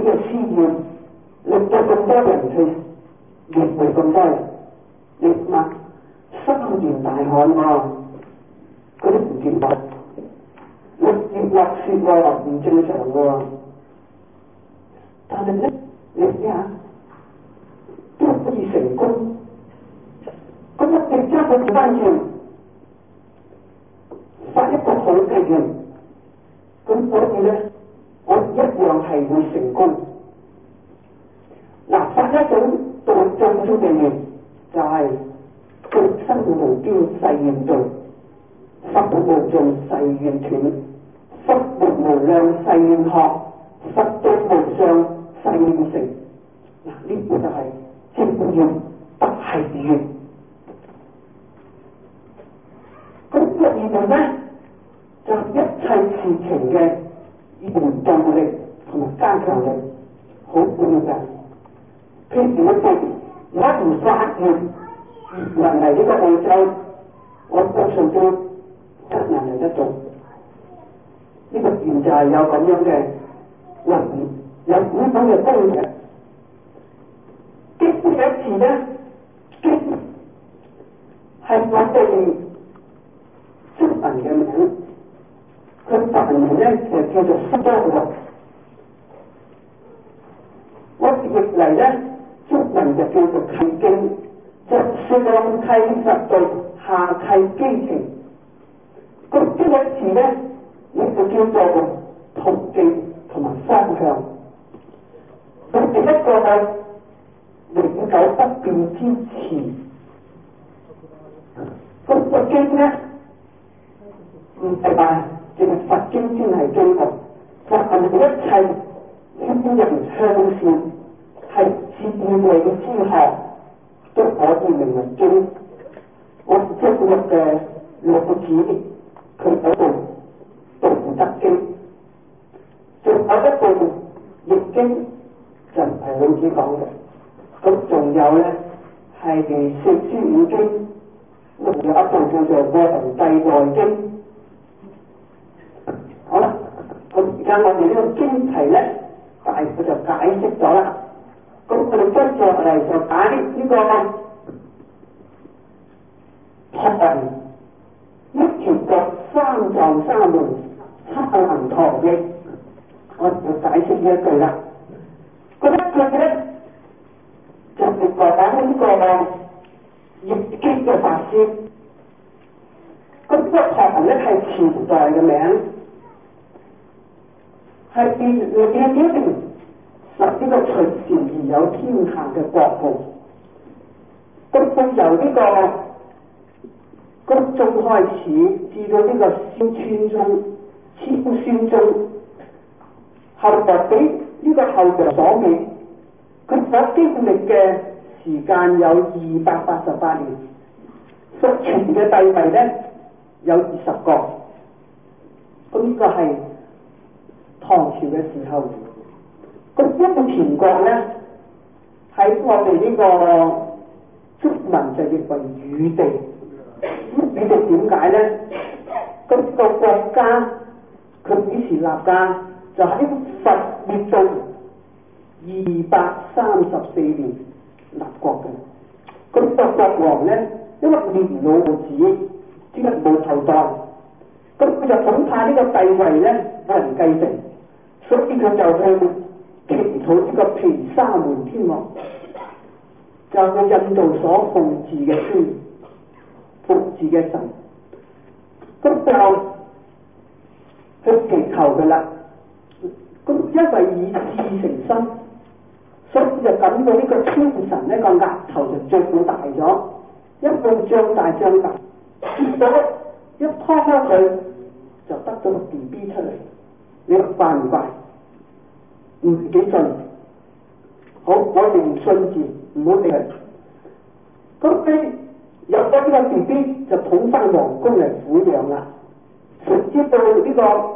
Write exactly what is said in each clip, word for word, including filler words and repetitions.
嘅思念，令到咁多人去滅回咁多人。你諗三年大旱喎，嗰啲唔見落，六月落雪喎，唔正常喎。但係咧，你睇下都可以成功。咁我哋將佢調翻轉，發一個好嘅願，咁所以咧，我一樣係會成功。嗱，發一種到最終嘅願，就係極生無邊誓願度，福報無盡誓願斷，福報無量誓願學，福報無上誓願成。嗱，呢個就係正願不係願。咁呢個願望咧，就一切事情嘅原動力同埋加強力，好重要㗎。譬如我哋我唔發願能嚟呢個澳洲，我相信都得能嚟得到。呢、這個願就係有咁樣嘅運，有咁樣嘅功嘅。經呢一次咧，經係我哋中文嘅名，佢梵文咧就叫做釋迦羅。我譯嚟咧，中文就叫做契經，就上契實道，下契機情。咁呢一次咧，呢就叫做途徑同埋方向。佢哋一個係永久不變之詞。咁個經咧，唔係話淨係佛經先係經嘅，佛係一切天人向善，係哲理之學都可以明為經。我中國嘅老子佢嗰部《道德經》，仲有一部《易經》就唔係老子講嘅。咁仲有咧係四書五經，仲有一部叫做《過弘帝內經》。好啦，咁而家我哋呢個經題咧，大概就解釋咗啦。咁我哋跟住嚟就解呢個託人一條國三藏三門七能陀譯，我就解釋呢一句啦。嗰一句咧就係講呢個易經嘅法師。咁呢個託人咧係朝代嘅名，係變變咗成實呢個隨時而有天下嘅國號。咁佢由呢個谷中開始，至到呢個蕭川中、蕭宣中，後來俾呢個後人所滅。佢所經歷嘅時間有二百八十八年，所傳嘅帝位咧有二十個。咁呢個係唐朝嘅時候。咁一個田國咧，喺我哋呢個中文就譯為禹地。咁禹地點解咧？咁個國家佢幾時立㗎？就喺佛滅度二百三十四年立國嘅。咁個國王咧，因為年老無子，只係冇後代，咁佢就恐怕呢個帝位咧冇人繼承，所以佢就去祈禱呢個毗沙門天王，就係印度所奉祀嘅天，奉祀嘅神。咁就去祈求嘅啦。咁因為以志成心，所以就感到呢個天神呢個額頭就脹大咗，一路脹大脹大，結果一拖開佢就得咗個 B B 出嚟。你話怪唔怪？唔幾信？好，我哋唔信字，唔好理佢。咁佢有咗呢個 B B 就捧翻皇宮嚟撫養啦。誰知道呢個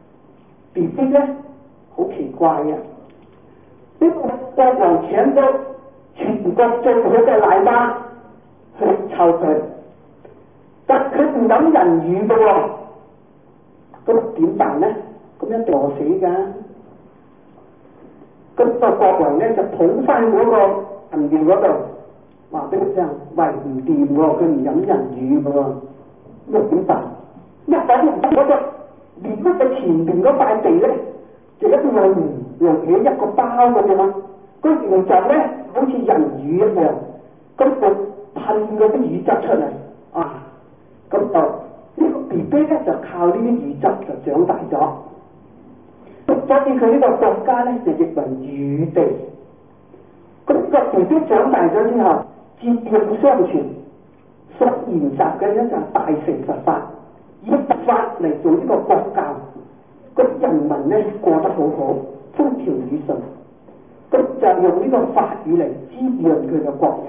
B B 咧好奇怪啊！呢個國王請咗全國最好嘅奶媽去湊佢，但佢唔飲人乳嘅喎，咁點辦咧？咁一定餓死㗎！ 咁個國王咧就捧翻嗰個銀廟嗰度，話俾佢聽，喂唔掂喎，佢唔飲人乳嘅喎，咁啊點辦？一講唔得嗰個廟嘅前面嗰塊地咧，就一路隆起一個包咁樣，嗰形狀咧好似人乳一樣，咁就噴嗰啲乳汁出嚟，啊，咁就呢個 B B 咧就靠呢啲乳汁就長大咗。所以佢呢個國家咧就譯為乳地。咁呢個 B B 長大咗之後，接應相傳，所研習嘅咧就係大乘佛法，以佛法嚟做呢個國教，咁人民咧過得好好，風調雨順，咁就用呢個法語嚟滋養佢嘅國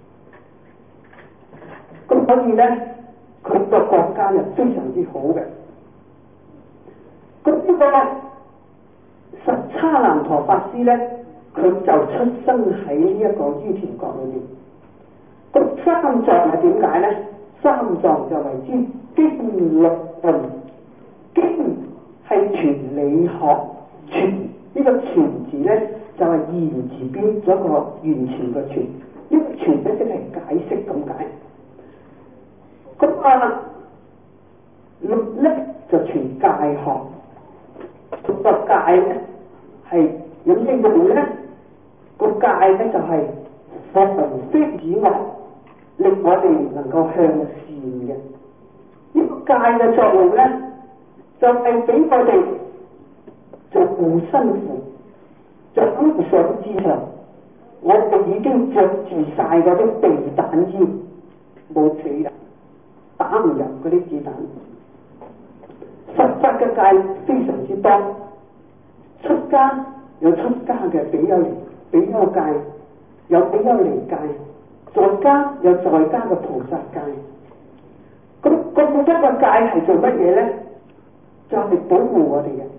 人。咁所以咧，佢個國家就非常之好嘅。咁呢個咧，實叉難陀法師咧，佢就出生喺呢一個於田國裏邊。咁三藏係點解咧？三藏就為之經律論，經係傳理學，傳呢個傳字咧就係言字邊咗個完全嘅傳，呢個傳咧即係解釋咁解。咁啊律咧就傳戒學。個戒咧係有咩用咧？個戒咧就係防非止惡，令我哋能夠向善嘅。呢個戒嘅作用咧，就係俾我哋做護身符，就咁上之上，我哋已經着住晒嗰啲避彈衣，冇死人，打唔入嗰啲子彈。佛法嘅戒非常之多，出家有出家嘅比丘尼、比丘戒，有比丘尼戒，在家有在家嘅菩薩戒。咁咁多個戒係做乜嘢咧？就係保護我哋嘅。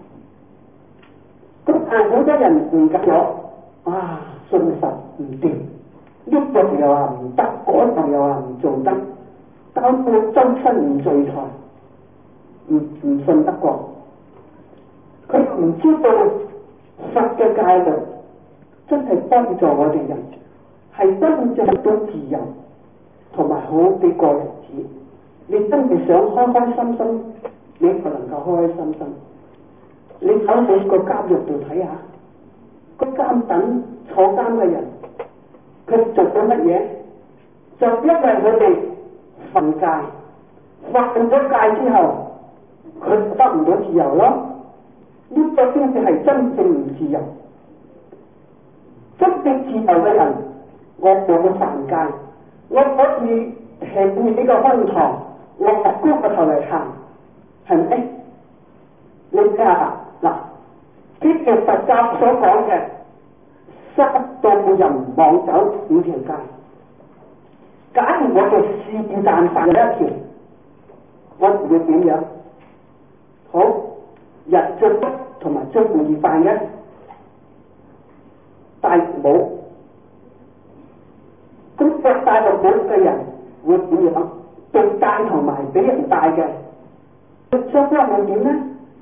咁但係好多人誤解咗，啊信佛唔掂，呢度又話唔得，嗰度又話唔做得，搞到周身唔聚財。唔唔信得過，佢唔知道佛嘅戒律真係幫助我哋人，係真正得到自由，同埋好地過日子。你真係想開開心心，你就能夠開開心心。你走去個監獄度睇下，個監等坐監嘅人，佢做咗乜嘢？就因為佢哋犯戒，犯咗戒之後。佢得唔到自由咯，呢個先至係真正唔自由。真正自由嘅人，我冇犯戒，我可以挺住呢個胸膛，我高個頭嚟行，係咪？你睇下嗱，呢個佛教所講嘅殺盜淫妄酒五條戒，假如我哋是但犯咗一條，我會點樣？好，日最不同埋最容易犯嘅戴帽，咁着戴個帽嘅人會點樣？被戴同埋俾人戴嘅，相關會點咧？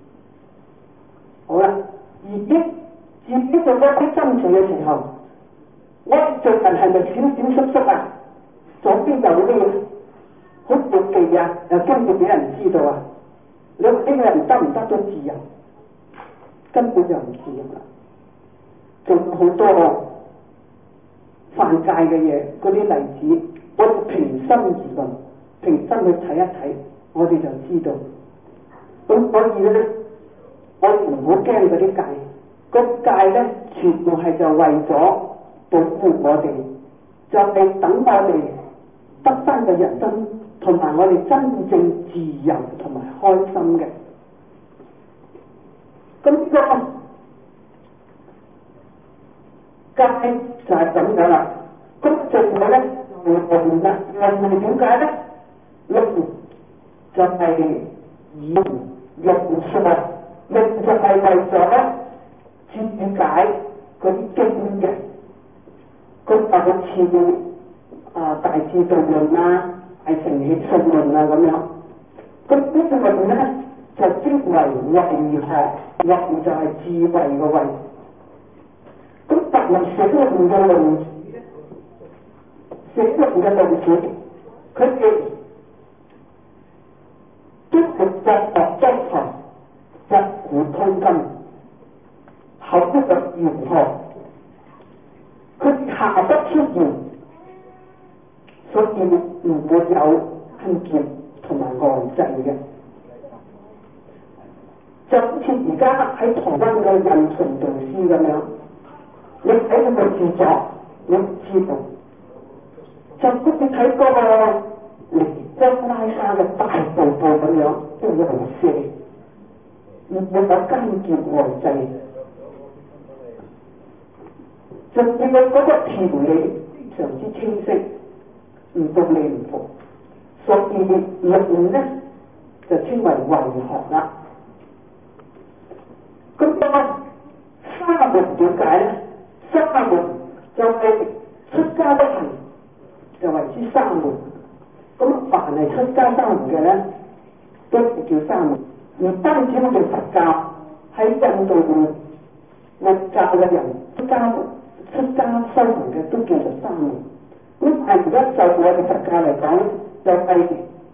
好啦，而啲自己做咗啲爭取嘅時候，我做人係咪閃閃縮縮啊？左邊就嗰啲嘢好妒忌啊，又驚住俾人知道啊！你呢個人得唔得到自由？根本就唔自由啦！仲有好多犯戒嘅嘢，嗰啲例子，我平心而論，平心去睇一睇，我哋就知道。咁所以咧，我唔好驚嗰啲戒，嗰戒咧全部係就為咗保護我哋，就係等我哋得翻嘅人生。同埋我哋真正自由同埋開心嘅，咁呢個戒就係咁樣啦。咁最後咧，論啦，論點解咧？論就係以用術，論就係為咗注解嗰啲經嘅，咁就好似啊大智度論啊。係成起信論啊咁樣，咁呢個論咧就稱為慧學，慧就係智慧嘅慧。 入水龍嘅龍，水龍嘅龍子，佢哋都係博學多才，一股通金，口不入玄學，佢下不出言，所以唔會有偏見同埋外制嘅。就好似而家喺台灣嘅印順導師咁樣，你睇佢個著作，你知道，就好似睇嗰個尼姑拉沙嘅大瀑布咁樣，都有無聲，唔會有奸結外制，就見到嗰個條理非常之清晰，唔到你唔服，所以論咧就稱為為學啦。咁當沙門點解咧？沙門就係出家不行，就為之沙門。咁凡係出家沙門嘅咧，都叫沙門。而單止我哋佛教喺印度佛教嘅人出家出家修行嘅都叫做沙門。咁但係而家就我哋佛教嚟講，就係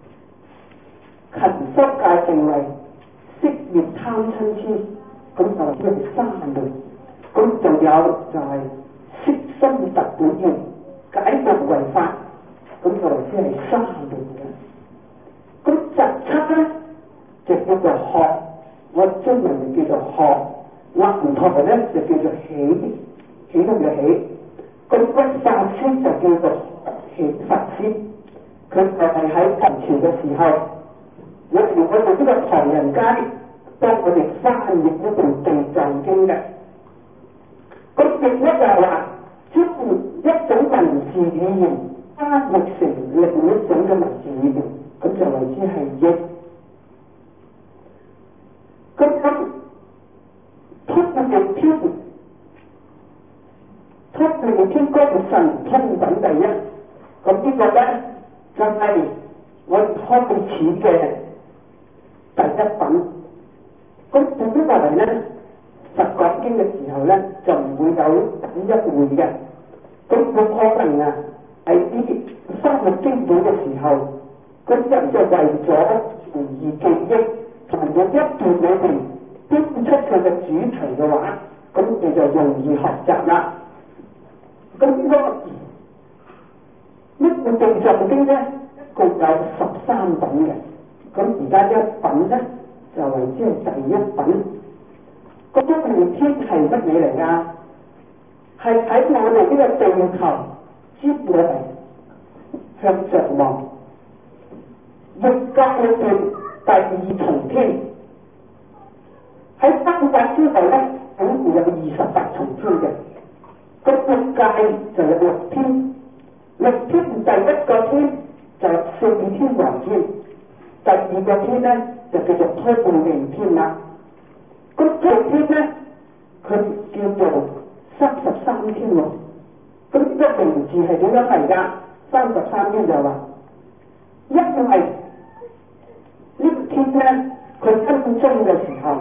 勤修戒定慧，息滅貪嗔痴。咁就係沙門，咁仲有就係悉心特本願，解無為法，咁就先係沙門嘅。咁實質咧就叫做學，我中文就叫做學，南陀咧就叫做喜，喜動嘅喜。咁個法師就叫做喜法師，佢就係喺唐朝嘅時候，我哋我哋呢個唐人街。當我哋翻譯一部《地藏經》嘅，咁譯咧就係話，將一種文字語言翻譯成另一種嘅文字語言，咁就為之係譯。咁咁通譯天，通譯天嗰個神通品第一，咁呢個咧就係、是、我哋開始嘅第一品。咁總之落嚟咧，佛講經嘅時候咧，就唔會有一會嘅。咁冇可能啊，喺呢三個經典嘅時候，咁人就為咗容易記憶，同埋每一段裏邊編出佢嘅主題嘅話，咁你就容易學習啦。咁呢個呢個地藏經咧，共有十三品嘅。咁而家一品咧，就為之係第一品。嗰一片天係乜嘢嚟㗎？係喺我哋呢個地球接落嚟向上望，欲界裏邊第二重天。喺三界之外咧，總共有二十八重天嘅。咁欲界就有六天，六天第一個天就四天王天，第二個天咧就叫做推背明天啦。咁六天咧，佢叫做三十三天喎。咁呢個名字係點樣嚟㗎？三十三天就話，因為呢個天咧，佢分鐘嘅時候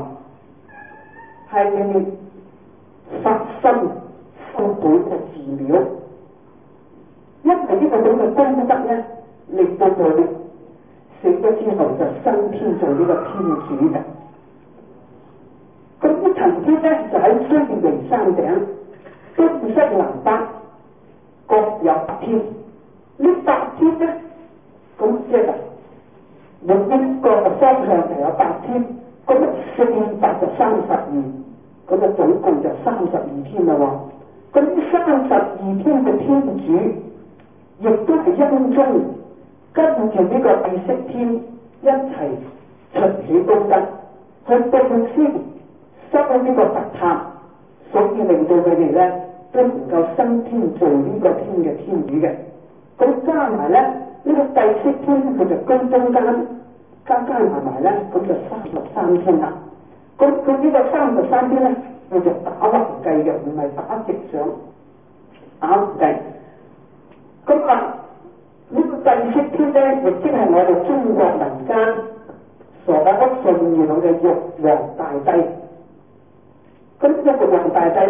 係發生修補嘅寺廟，因為呢個咁嘅功德咧，令到佢死咗之後就升天做呢個天主嘅。咁呢層天咧就喺須彌山頂，東西南北各有八天。呢八天咧，咁即係每一個方向就有八天，咁四百就三十二，咁就總共就三十二天啦喎。咁呢三十二天嘅天主，亦都係因中跟住呢個第四天一齊出起功德，去布施修呢個佛塔，所以令到佢哋咧都能夠升天做呢個天嘅天主嘅。咁加埋咧呢、這個第四天佢就居中間，加加埋埋咧咁就三十三天啦。咁佢呢個三十三天咧，叫做打橫計嘅，唔係打直上，打橫計。咁啊呢個第四天咧，亦即係我哋中國民間所信仰嘅玉皇大帝。咁呢個玉皇大帝咧，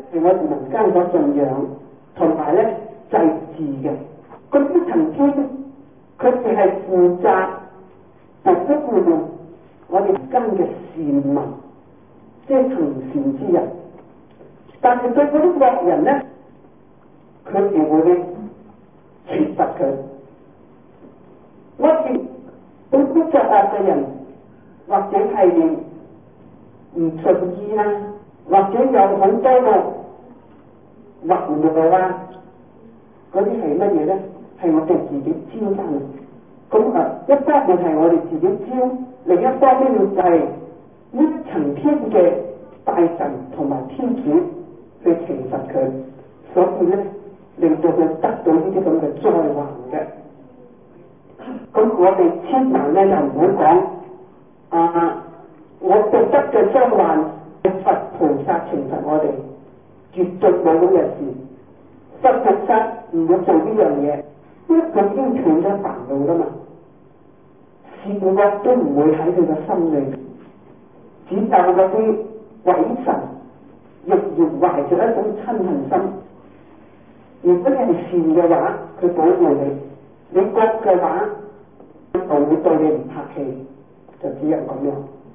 係我哋民間所信仰同埋咧祭祀嘅。咁呢層天佢哋係負責保護我哋民間嘅善民，即係行善之人。但係對嗰啲惡人咧，佢哋會懲罰佢。我哋對啲作惡嘅人，或者係唔順意啦，或者有好多個橫禍啊，嗰啲係乜嘢咧？係我哋自己招翻嚟。咁啊，一方面係我哋自己招，另一方面就係呢層天嘅大神同埋天主去懲罰佢，所以咧令到佢得到呢啲咁嘅災患嘅。咁我哋千萬咧就唔好講啊！我覺得嘅災患係佛菩薩懲罰我哋，絕對冇咁嘅事。佛菩薩唔會做呢樣嘢，因為佢已經斷咗煩惱啦嘛。善惡都唔會喺佢嘅心裏，只有嗰啲鬼神仍然懷着一種親恨心。如果你係善嘅話，佢保護你；你惡嘅話，佢就會對你唔客氣，就只有咁樣。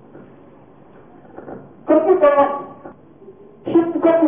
咁呢個天宮，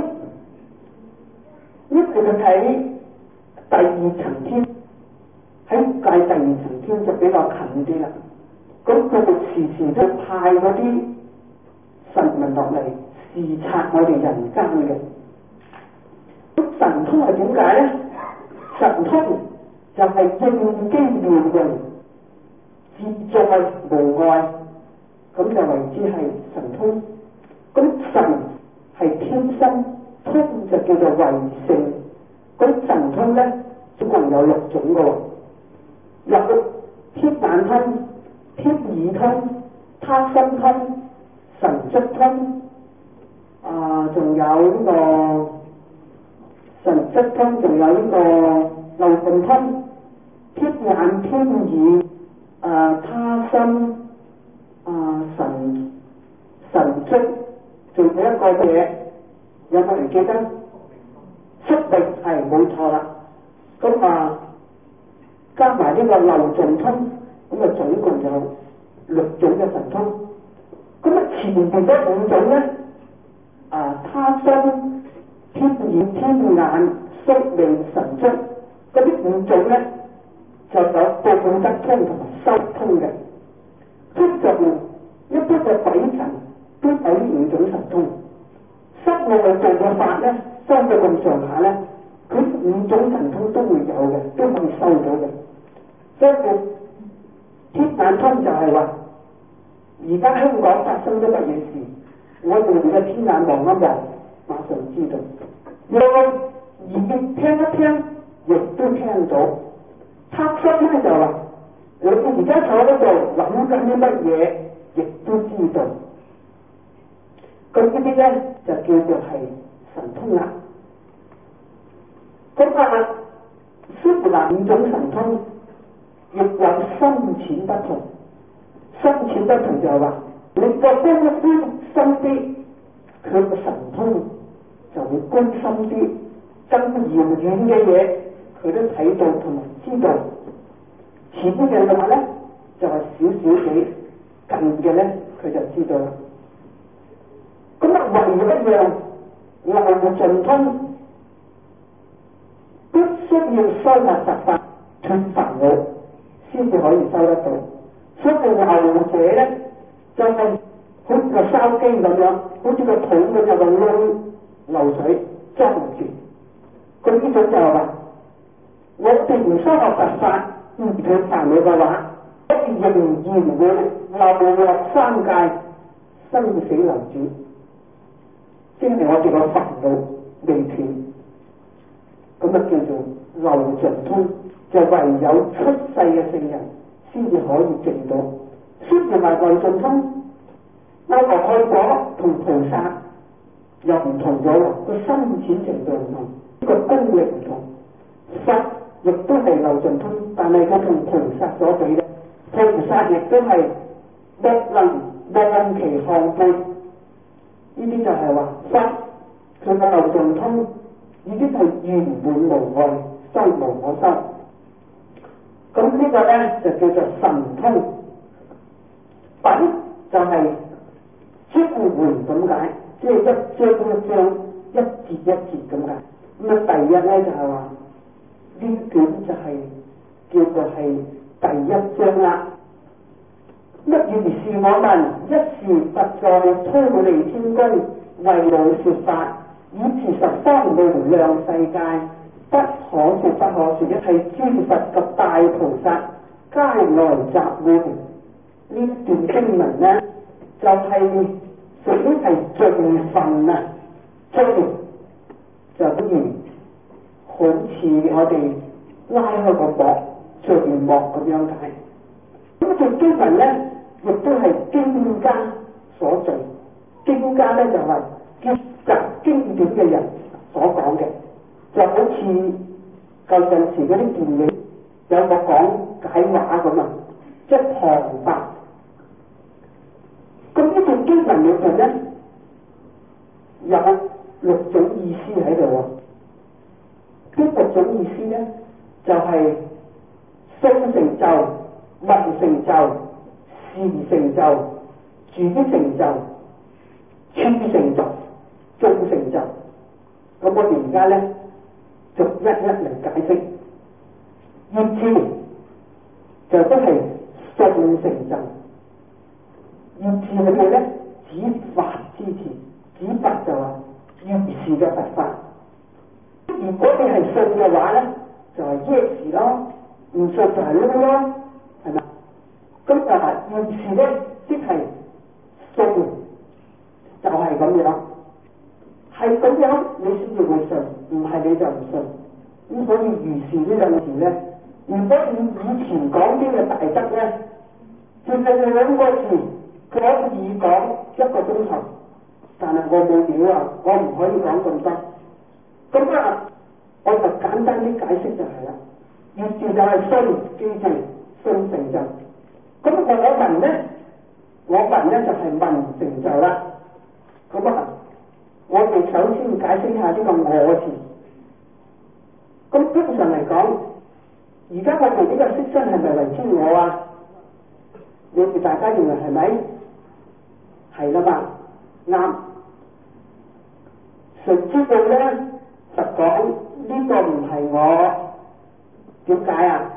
呢個就睇第二層天，喺界第二層天就比較近啲啦。咁佢哋時時都派嗰啲神民落嚟視察我哋人間嘅。咁神通係點解咧？神通就係應機妙用，自在無礙，咁就為之係神通。咁神係天生，通就叫做為性。咁神通咧，總共有六種嘅喎，有天眼通、天耳通、他心通、神足通，啊，仲有呢個神足通，仲有呢個漏盡通、天眼、天耳、啊他心、啊神神足。仲有一個嘢，有冇人記得？宿命係冇錯啦。咁啊，加埋呢個漏盡通，咁啊總共有六種嘅神通。咁啊前面嗰五種咧，啊他心、天耳、天眼、宿命、神足，嗰啲五種咧就有報德通同埋修通嘅。通就一般嘅鬼神。都有呢五種神通，室內做嘅法咧，收到咁上下咧，佢五種神通都會有嘅，都可以收到嘅。所以天眼通就係話，而家香港發生咗乜嘢事，我哋嘅天眼望一望，馬上知道。我耳聽一聽，亦都聽到。他心咧就話，我哋而家坐喺度諗緊啲乜嘢，亦都知道。咁呢啲咧就叫做係神通啦。咁啊，雖然五種神通，亦有深淺不同。深淺不同就係話，你覺得一啲深啲，佢個神通就會高深啲，更遙遠嘅嘢佢都睇到同埋知道。淺嘅嘅話咧，就係少少地，近嘅咧佢就知道啦。咁啊，唯一一樣漏盡通，必須要修習佛法斷煩惱，先至可以修得到。所以漏者咧，就係、是、好似個筲箕咁樣，好似個桶咁有個窿漏水裝住。咁呢種就係話，我哋唔修學佛法，唔斷煩惱嘅話，我哋仍然會流落三界，生死流轉。即係我哋個煩惱未斷，咁啊叫做漏盡通，就唯有出世嘅聖人先至可以證到。雖然話漏盡通，阿羅漢果同菩薩又唔同咗啦，個深淺程度唔同，呢個功力唔同。佛亦都係漏盡通，但係佢同菩薩所比咧，菩薩亦都係莫能望其項背。呢啲就係話佛佢嘅流動通已經係圓滿無礙，修無可修。咁呢個咧就叫做神通，品就係招回咁解，即係一張一張，一節一節咁解。咁啊，第一咧就係話呢卷就係叫做係第一章啦。乜如是我聞，一時佛在忉利天宮為我說法，以持十方無量世界，不可說不可說，一切諸佛及大菩薩皆來集會。呢段經文呢，就係屬於係盡分啊，盡就等於好似我哋拉開個幕，序幕咁樣解。咁段經文呢，亦都係經家所做，經家咧就係結集經典嘅人所講嘅，就好似舊陣時嗰啲電影有個講解話咁啊，即係旁白。咁呢段經文裏邊咧有六種意思喺度喎，呢六種意思咧就係心成就、物成就、事成就、主成就、處成就、眾成就。咁我哋而家咧逐一一嚟解釋。業智就都係信成就。業智係咩咧？指法之前，指法就話如是嘅佛法。如果你係信嘅話咧，就係 yes 咯；唔信就係 no 咯，係咪？咁就係業智咧，即係信，就係咁樣，係咁樣你先至會信，唔係你就唔信。咁所以如是呢兩個字咧，如果以以前講經嘅大德咧，就係兩個字，佢可以講一個鐘頭，但係我冇料啊，我唔可以講咁多。咁啊，我就簡單啲解釋就係啦，業智就係信，記住信成就。咁我聞咧，我聞咧就係聞成就啦。咁啊，我哋首先解釋下呢個我字。咁通常嚟講，而家我哋呢個色身係咪為之我啊？你哋大家認為係咪？係啦嘛，啱。誰知道咧？佛講呢個唔係我，點解啊？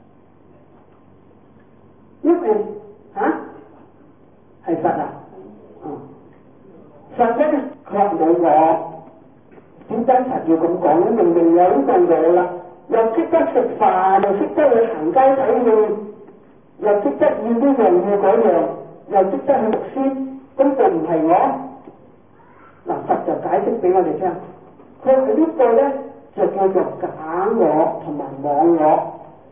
因為嚇係佛啊，嗯，佛咧佢話冇我，點解佛要咁講咧？明明有呢個我啦，又識得食飯，又識得去行街睇戲，又識得要呢樣要嗰樣，又識得去讀書，咁就唔係我。嗱，佛就解釋俾我哋聽，佢話呢個咧就叫做假我同埋妄我。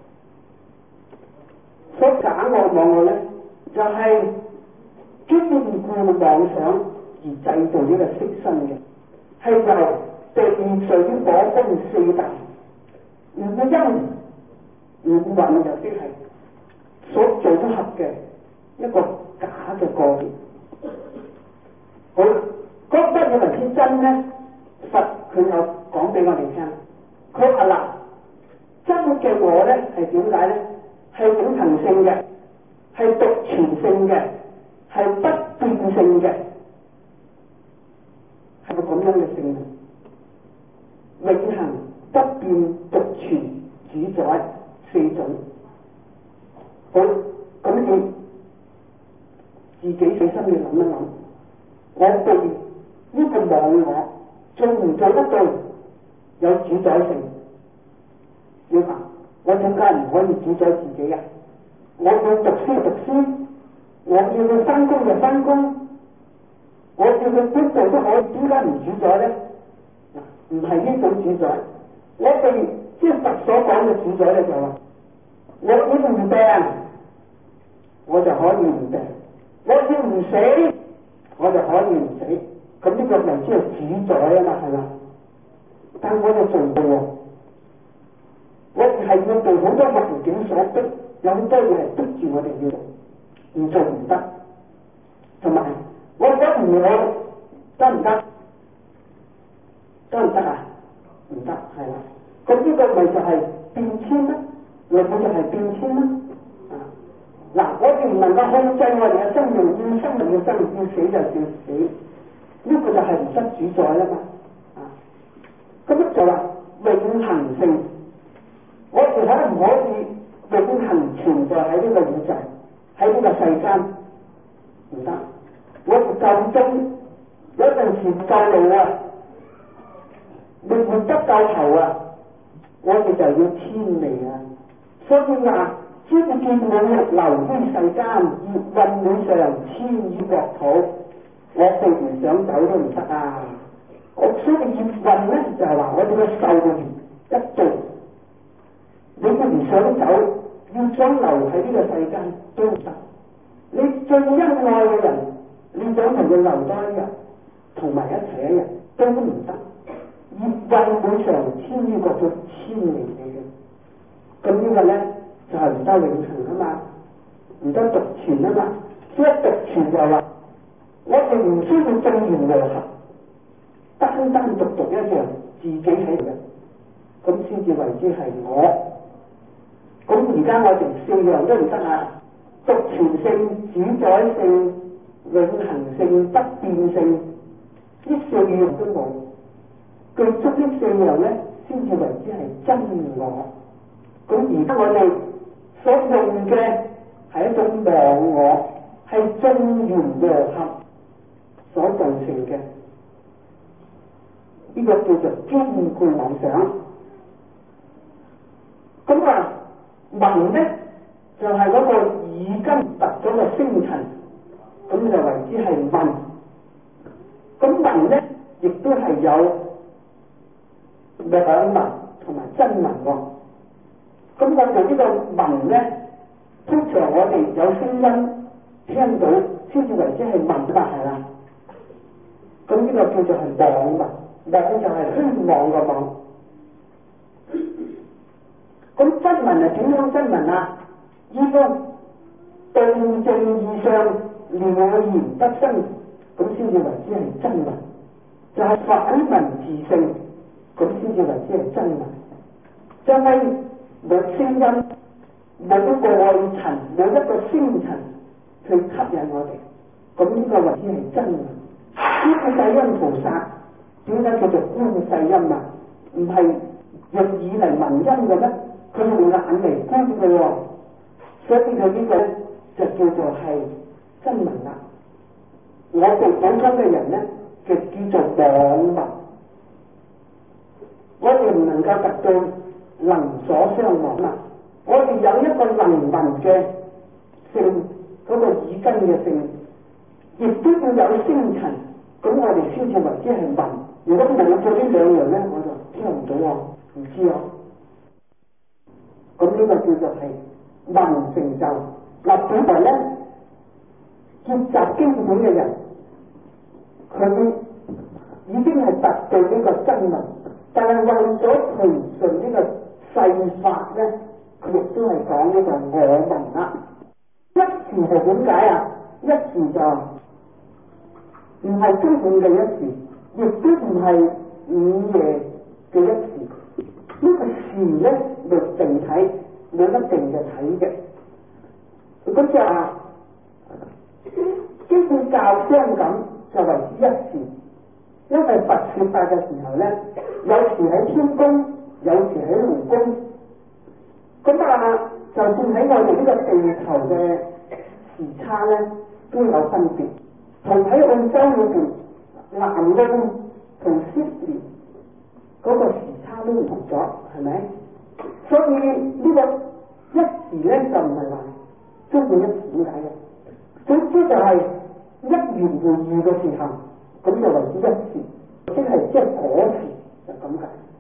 所以假我妄我咧，就係堅固妄想而製造呢個色身嘅，係由地水火風四大五陰五蘊就即係所組合嘅一個假嘅個體。好，嗰乜嘢為之真咧？佛佢有講俾我哋聽，佢話啦，真嘅我咧係點解咧？係永恆性嘅，係獨存性嘅，係不變性嘅，係個咁樣嘅性能。永恆、不變、獨存、主宰四種。好，咁你自己細心去諗一諗，我哋呢個妄我做唔做得到有主宰性？要話我點解唔可以主宰自己啊？我要讀書就讀書，我要去翻工就翻工，我要去邊度都可以，點解唔主宰咧？唔係呢種主宰，我哋即係佛所講嘅主宰咧，就話我要唔病，我就可以唔病；我要唔死，我就可以唔死。咁呢個咪即係主宰啊嘛，係嘛？但我哋做唔到喎。我哋係要被好多環境所逼，有好多嘢係逼住我哋要做，唔做唔得。同埋我講唔我得唔得？ 得唔得啊？唔得，係啦。咁呢個咪就係變遷啦，咪佢就係變遷啦。啊，嗱，我哋唔能夠控制我哋嘅生命，要生命要生命，要死就要死，呢個就係唔得主宰啦嘛。啊，咁就話永恆性，我哋可唔可以永恆存在喺呢個宇宙，喺呢個世間？唔得，我哋夠鐘有陣時唔夠路啊，你活得夠頭啊，我哋就要遷離啊。所以話知唔見我流於世間，業運會上遷於國土，我哋唔想走都唔得啊。我所以業運咧就係話我哋嘅壽命一到，你都唔想走，要想留喺呢個世間都唔得。你最恩愛嘅人，你想同佢留多一日，同埋一齊一日都唔得。業運會上遷於國土，遷離你嘅。咁呢個咧就係、是、唔得永恆啊嘛，唔得獨存啊嘛。所以獨存就係話，我哋唔需要眾緣和合，單單獨獨一樣自己喺度，咁先至為之係我。咁而家我哋四樣都唔得啊！獨存性、主宰性、永恆性、不變性，呢四樣都冇。具足呢四樣咧，先至為之係真我。咁而家我哋所用嘅係一種妄我，係眾緣和合所造成嘅。呢、這個叫做堅固妄想。咁啊，文咧就係、是、嗰個耳根突咗個星塵，咁就為之係文。咁文咧亦都係有兩文同埋真文喎。咁我哋呢個文咧，通常我哋有聲音聽到先至為之係文嘛，係啦。咁呢個叫做係妄文，妄就係虛妄嘅妄。咁真文係點樣真文啊？依個動靜異相，了然得生，咁先至為之係真文。就係、是、反文自性，咁先至為之係真文。就係冇聲音，冇一個外塵，冇一個星塵去吸引我哋，咁呢個為之係真文。呢個世音菩薩點解叫做觀世音啊？唔係用耳嚟聞音嘅咩？佢用眼嚟觀嘅喎，所以佢呢個就叫做係真文啦。我哋普通嘅人咧，就叫做妄文。我哋唔能夠達到能所相忘啊！我哋有一個能聞嘅性，嗰、那個耳根嘅性，亦都要有星塵，咁我哋先至為之係聞。如果冇咗呢兩樣咧，我就聽唔到啊，唔知啊。咁呢個叫做係聞成就。嗱，本來咧學習經典嘅人，佢已經係達到呢個真聞，但係為咗隨順呢個世法咧，佢亦都係講呢個我聞啦。一時係點解啊？一時就唔係中午嘅一時，亦都唔係午夜嘅一時。呢、這個時咧就定體，冇得定嘅體嘅。咁即係話，基本教相咁就為之一時。因為佛說法嘅時候咧，有時喺天宮，有時喺湖宮。咁啊，就算喺我哋呢個地球嘅時差咧，都有分別。同喺澳洲裏邊，南澳同悉尼嗰個時差都唔同咗，係咪？所以呢個一時咧就唔係話中午一時點解嘅？總之就係一元會遇嘅時候，咁就為之一時，即係即係嗰時。